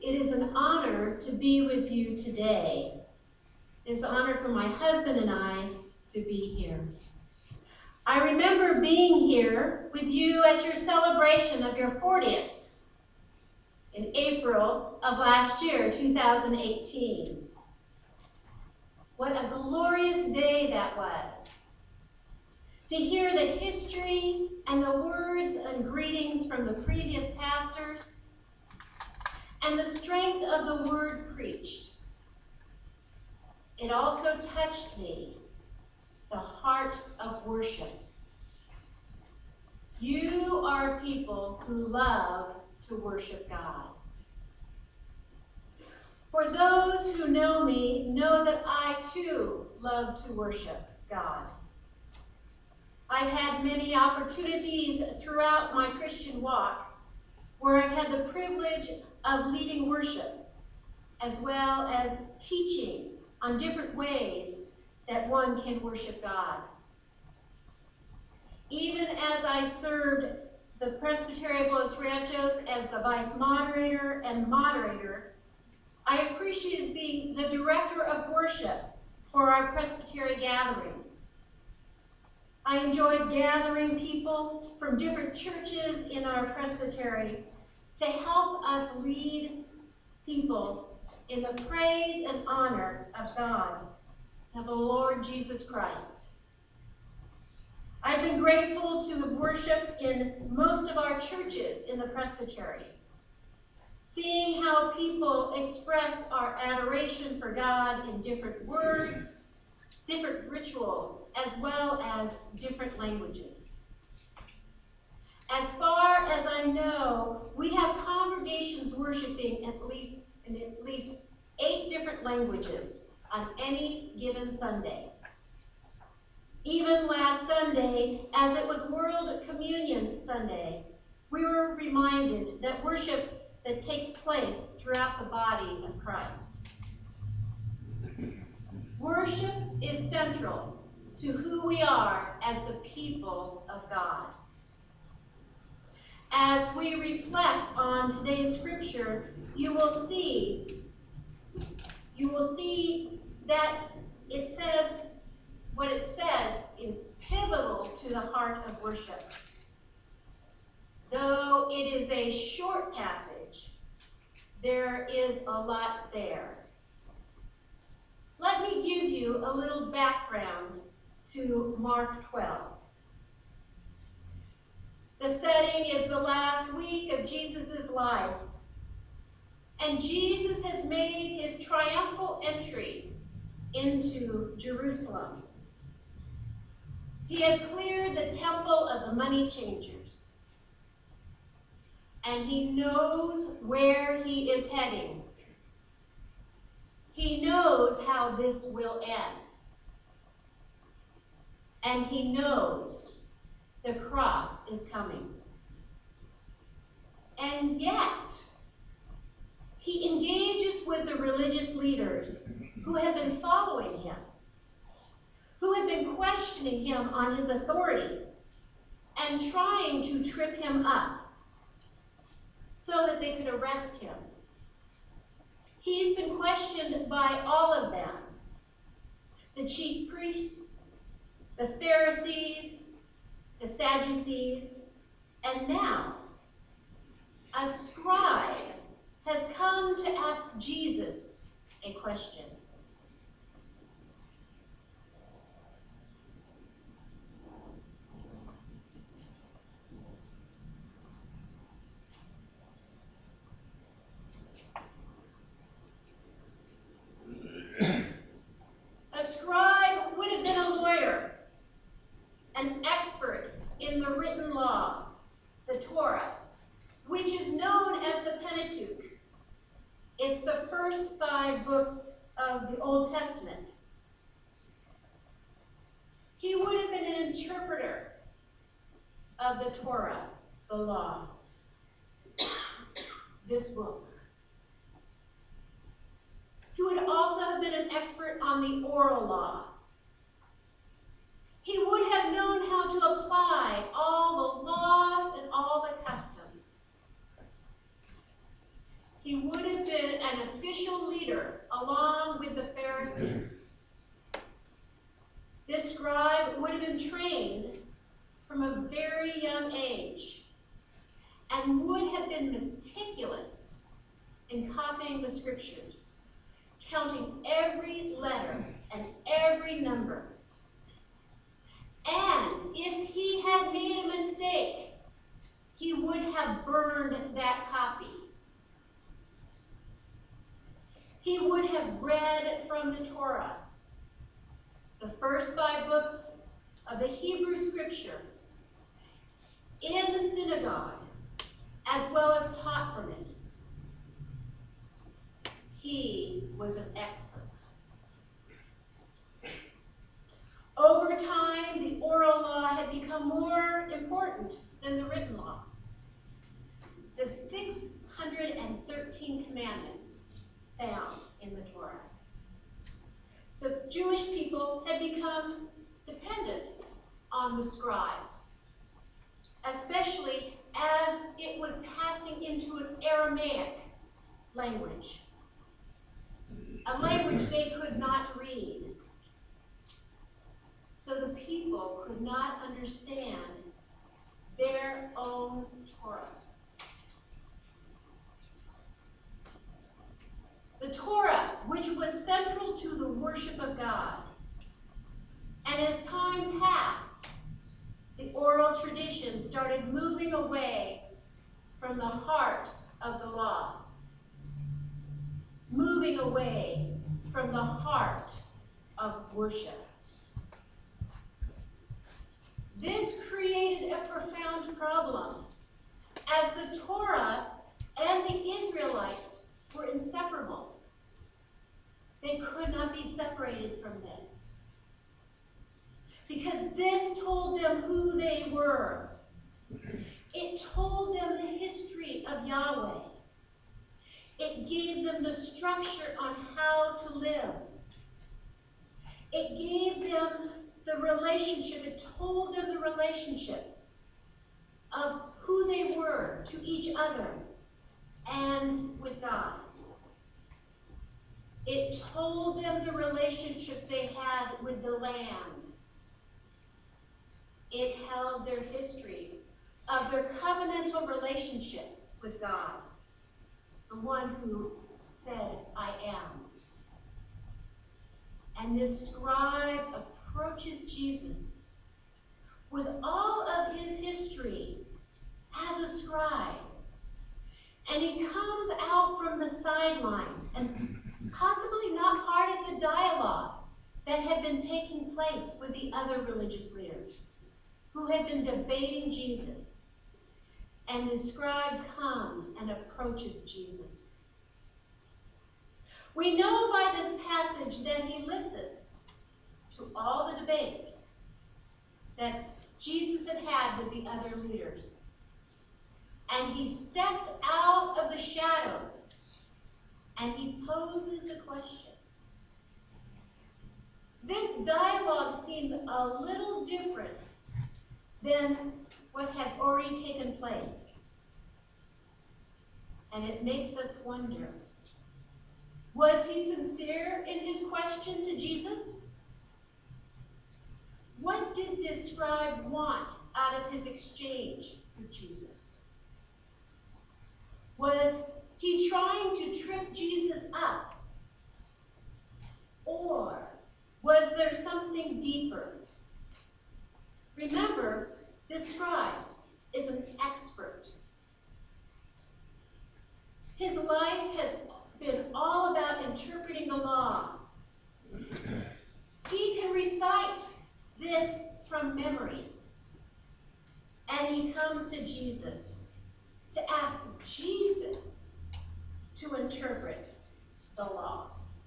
It is an honor to be with you today. It is an honor for my husband and I to be here. I remember being here with you at your celebration of your 40th in April of last year, 2018. What a glorious day that was. To hear the history and the words and greetings from the previous pastors, and the strength of the word preached. It also touched me, the heart of worship. You are people who love to worship God. For those who know me know that I too love to worship God. I've had many opportunities throughout my Christian walk where I've had the privilege of leading worship as well as teaching on different ways that one can worship God. Even as I served the Presbytery of Los Ranchos as the vice moderator and moderator, I appreciated being the director of worship for our Presbytery gatherings. I enjoyed gathering people from different churches in our Presbytery to help us lead people in the praise and honor of God, of the Lord Jesus Christ. I've been grateful to have worshiped in most of our churches in the Presbytery, seeing how people express our adoration for God in different words, different rituals, as well as different languages. As far as I know, we have congregations worshiping in at least 8 different languages on any given Sunday. Even last Sunday, as it was World Communion Sunday, we were reminded that worship that takes place throughout the body of Christ. Worship is central to who we are as the people of God. As we reflect on today's scripture, you will see that it says, what it says is pivotal to the heart of worship. Though it is a short passage, there is a lot there. Let me give you a little background to Mark 12. The setting is the last week of Jesus' life, and Jesus has made his triumphal entry into Jerusalem. He has cleared the temple of the money changers, and he knows where he is heading. He knows how this will end, and he knows the cross is coming. And yet, he engages with the religious leaders who have been following him, who have been questioning him on his authority and trying to trip him up so that they could arrest him. He's been questioned by all of them, the chief priests, the Pharisees, the Sadducees, and now a scribe has come to ask Jesus a question. A scribe would have been a lawyer, an expert in the written law, the Torah, which is known as the Pentateuch. It's the first 5 books of the Old Testament. He would have been an interpreter of the Torah, the law, this book. He would also have been an expert on the oral law. He would have known how to apply all the laws and all the customs. He would have been official leader along with the Pharisees. This scribe would have been trained from a very young age and would have been meticulous in copying the scriptures, counting every letter and every number. And if he had made a mistake, he would have burned that copy. He would have read from the Torah, the first 5 books of the Hebrew scripture, in the synagogue, as well as taught from it. He was an expert. Over time, the oral law had become more important than the written law. The 613 commandments found in the Torah. The Jewish people had become dependent on the scribes, especially as it was passing into an Aramaic language, a language they could not read. So the people could not understand their own Torah. The Torah, which was central to the worship of God. And as time passed, the oral tradition started moving away from the heart of the law, moving away from the heart of worship. This created a profound problem, as the Torah and the Israelites were inseparable. They could not be separated from this, because this told them who they were. It told them the history of Yahweh. It gave them the structure on how to live. It gave them the relationship. It told them the relationship of who they were to each other and with God. It told them the relationship they had with the land. It held their history of their covenantal relationship with God, the one who said, I am. And this scribe approaches Jesus with all of his history as a scribe. And he comes out from the sidelines and possibly not part of the dialogue that had been taking place with the other religious leaders who had been debating Jesus. And the scribe comes and approaches Jesus. We know by this passage that he listened to all the debates that Jesus had had with the other leaders. And he steps out of the shadows and he poses a question. This dialogue seems a little different than what had already taken place. And it makes us wonder, was he sincere in his question to Jesus? What did this scribe want out of his exchange with Jesus? Was he trying to trip Jesus up? Or was there something deeper? Remember, this scribe is an expert. His life has been all about interpreting the law. He can recite this from memory. And he comes to Jesus to ask Jesus to interpret the law.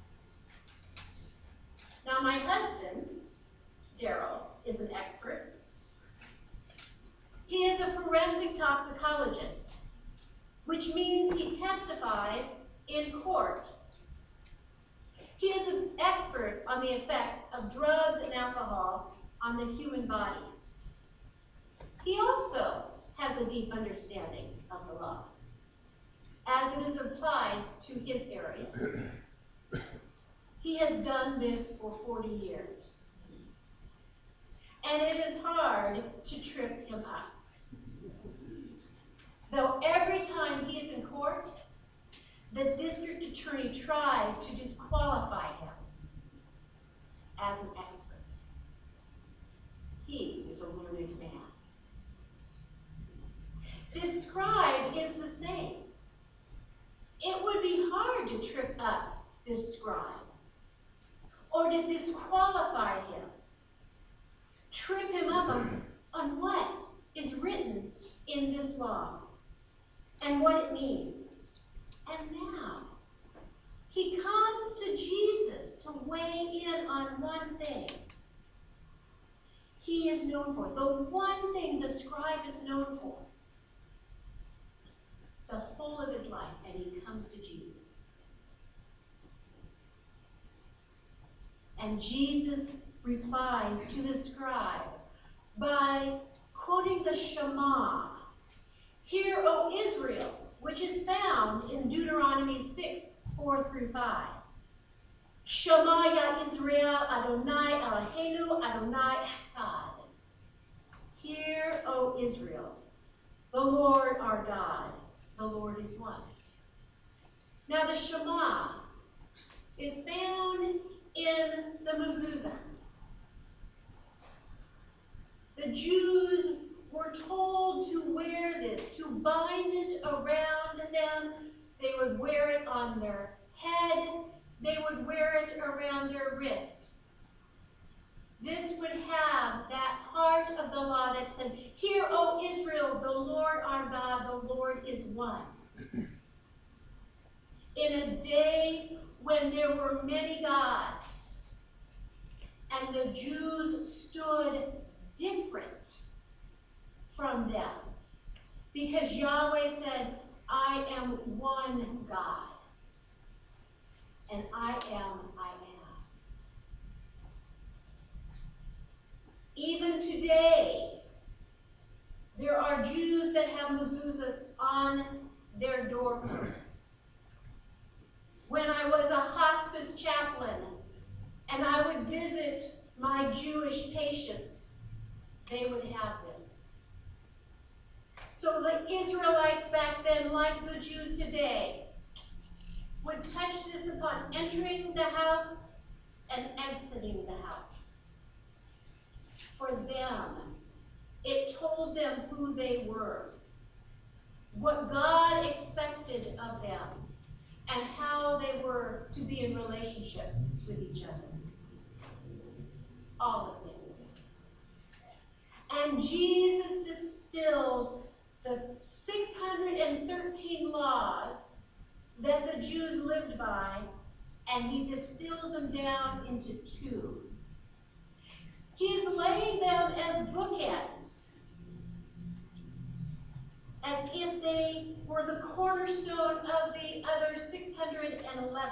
Now, my husband, Daryl, is an expert. He is a forensic toxicologist, which means he testifies in court. He is an expert on the effects of drugs and alcohol on the human body. He also has a deep understanding of the law. as it is applied to his area. He has done this for 40 years. And it is hard to trip him up. Though every time he is in court, the district attorney tries to disqualify him as an expert. He is a learned man. This scribe is the same. It would be hard to trip up this scribe or to disqualify him. Trip him up on what is written in this law and what it means. And now, he comes to Jesus to weigh in on one thing he is known for, the one thing the scribe is known for, the whole of his life, and he comes to Jesus. And Jesus replies to the scribe by quoting the Shema. Hear, O Israel, which is found in Deuteronomy 6:4-5. Shema ya Israel, Adonai Eloheinu, Adonai Echad. Hear, O Israel, the Lord our God, the Lord is one. Now the Shema is found in the mezuzah. The Jews were told to wear this, to bind it around them. They would wear it on their head. They would wear it around their wrist. This would have that part of the law that said, Hear, O Israel, the Lord our God, the Lord is one. In a day when there were many gods, and the Jews stood different from them, because Yahweh said, I am one God, and I am. Even today, there are Jews that have mezuzahs on their doorposts. When I was a hospice chaplain and I would visit my Jewish patients, they would have this. So the Israelites back then, like the Jews today, would touch this upon entering the house and exiting the house. For them, it told them who they were, what God expected of them, and how they were to be in relationship with each other. All of this. And Jesus distills the 613 laws that the Jews lived by, and he distills them down into two. He is laying them as bookends, as if they were the cornerstone of the other 611.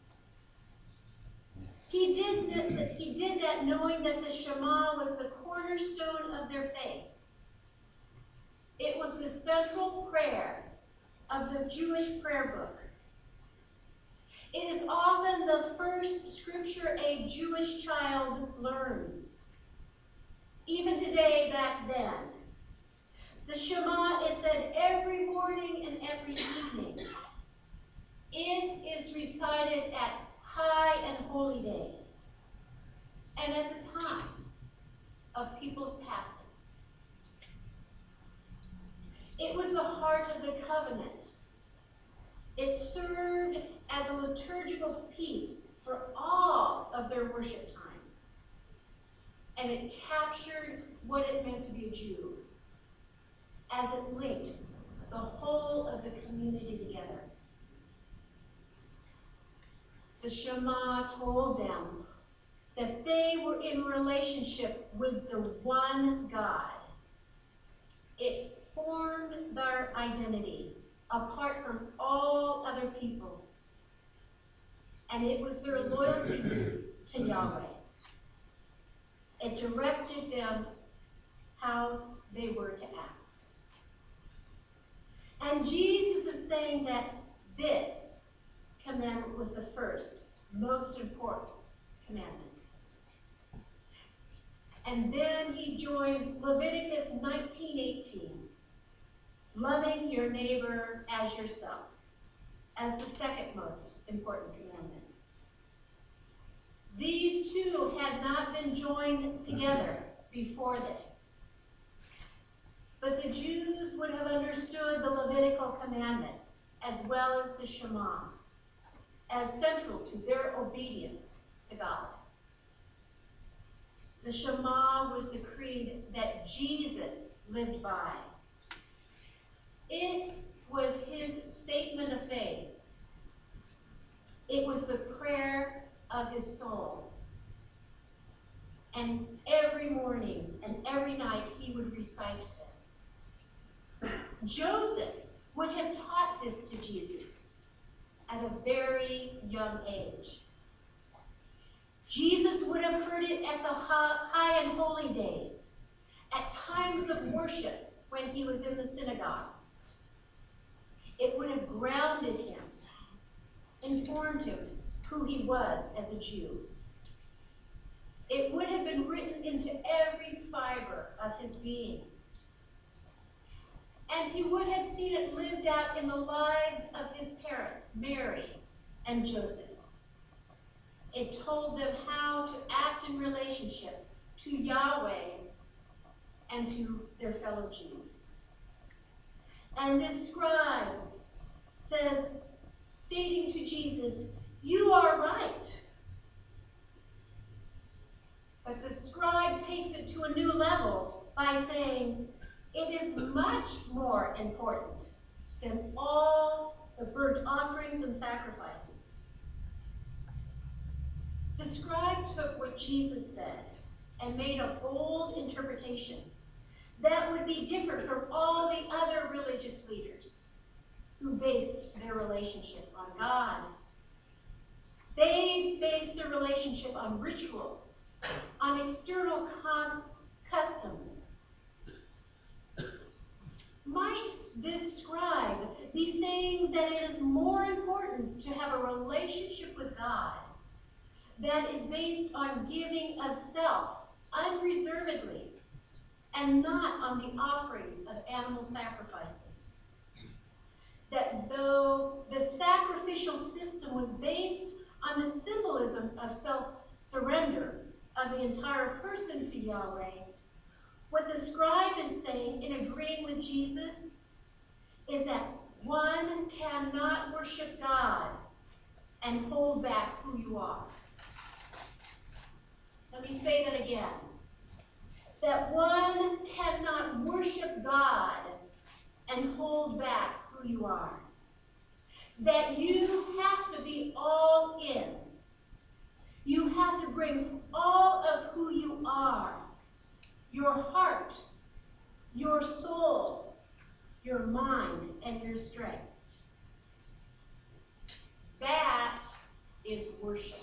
He did that knowing that the Shema was the cornerstone of their faith. It was the central prayer of the Jewish prayer book. It is often the first scripture a Jewish child learns. Even today, back then, the Shema is said every morning and every evening. It is recited at high and holy days, and at the time of people's passing. It was the heart of the covenant. It served as a liturgical piece for all of their worship times. And it captured what it meant to be a Jew, as it linked the whole of the community together. The Shema told them that they were in relationship with the one God. It formed their identity apart from all other peoples. And it was their loyalty to Yahweh. It directed them how they were to act. And Jesus is saying that This commandment was the first, most important commandment. And then he joins Leviticus 19:18, loving your neighbor as yourself, as the second most important commandment. These two had not been joined together before this. But the Jews would have understood the Levitical commandment, as well as the Shema, as central to their obedience to God. The Shema was the creed that Jesus lived by. It was his statement of faith. It was the prayer of his soul. And every morning and every night he would recite this. Joseph would have taught this to Jesus at a very young age. Jesus would have heard it at the high and holy days, at times of worship when he was in the synagogue. It would have grounded him, informed him who he was as a Jew. It would have been written into every fiber of his being. And he would have seen it lived out in the lives of his parents, Mary and Joseph. It told them how to act in relationship to Yahweh and to their fellow Jews. And this scribe says, stating to Jesus, "You are right." But the scribe takes it to a new level by saying, it is much more important than all the burnt offerings and sacrifices. The scribe took what Jesus said and made a bold interpretation that would be different from all the other religious leaders who based their relationship on God. They based their relationship on rituals, on external customs. Might this scribe be saying that it is more important to have a relationship with God that is based on giving of self unreservedly and not on the offerings of animal sacrifices? That though the sacrificial system was based on the symbolism of self-surrender of the entire person to Yahweh, what the scribe is saying in agreeing with Jesus is that one cannot worship God and hold back who you are. Let me say that again. That one cannot worship God and hold back who you are. That you have to be all in. You have to bring all of who you are, your heart, your soul, your mind, and your strength. That is worship.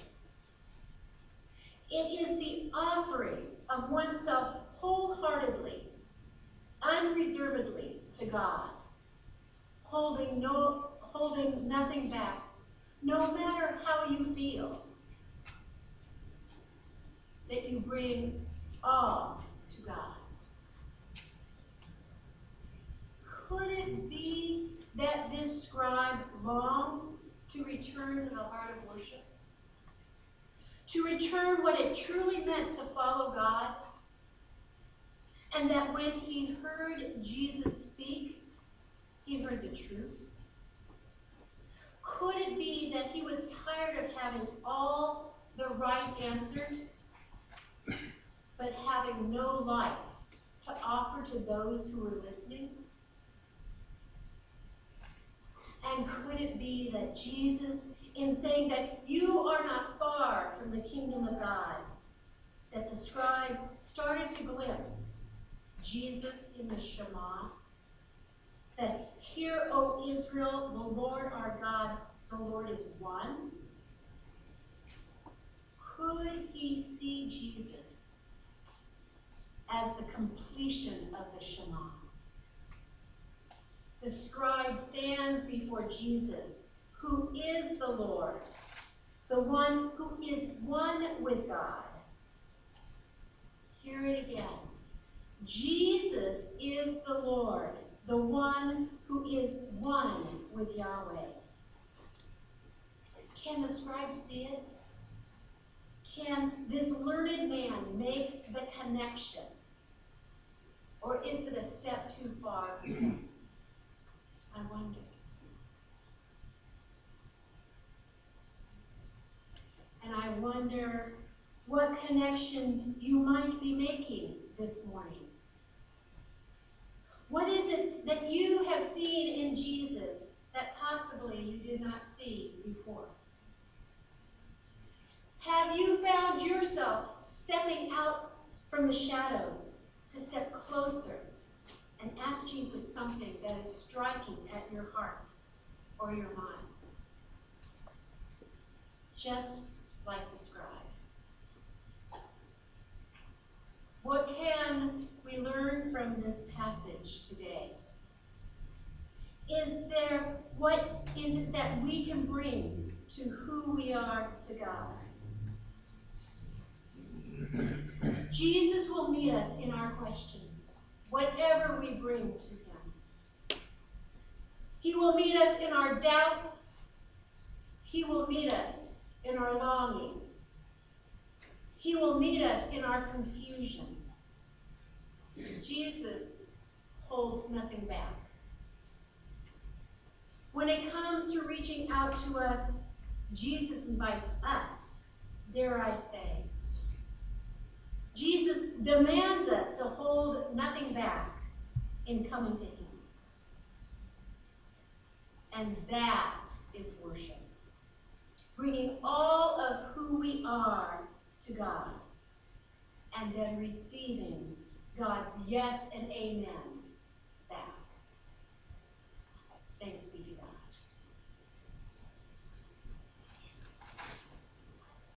It is the offering of oneself wholeheartedly, unreservedly to God, holding nothing back, no matter how you feel, that you bring all to God. Could it be that this scribe longed to return to the heart of worship? To return what it truly meant to follow God? And that when he heard Jesus speak, he heard the truth? Could it be that he was tired of having all the right answers, but having no life to offer to those who were listening? And could it be that Jesus, in saying that you are not far from the kingdom of God, that the scribe started to glimpse Jesus in the Shema? That hear, O Israel, the Lord our God, the Lord is one? Could he see Jesus as the completion of the Shema? The scribe stands before Jesus who is the Lord, the one who is one with God. Hear it again. Jesus is the Lord, the one who is one with Yahweh. Can the scribe see it? Can this learned man make the connection? Or is it a step too far for him? I wonder. And I wonder what connections you might be making this morning. What is it that you have seen in Jesus that possibly you did not see before? Have you found yourself stepping out from the shadows to step closer and ask Jesus something that is striking at your heart or your mind? Just like the scribe. What can we learn from this passage today? What is it that we can bring to who we are to God? Jesus will meet us in our questions, whatever we bring to him. He will meet us in our doubts. He will meet us in our longings. He will meet us in our confusion. Jesus holds nothing back. When it comes to reaching out to us, Jesus invites us, dare I say. Jesus demands us to hold nothing back in coming to him. And that is worship. Bringing all of who we are to God, and then receiving God's yes and amen back. Thanks.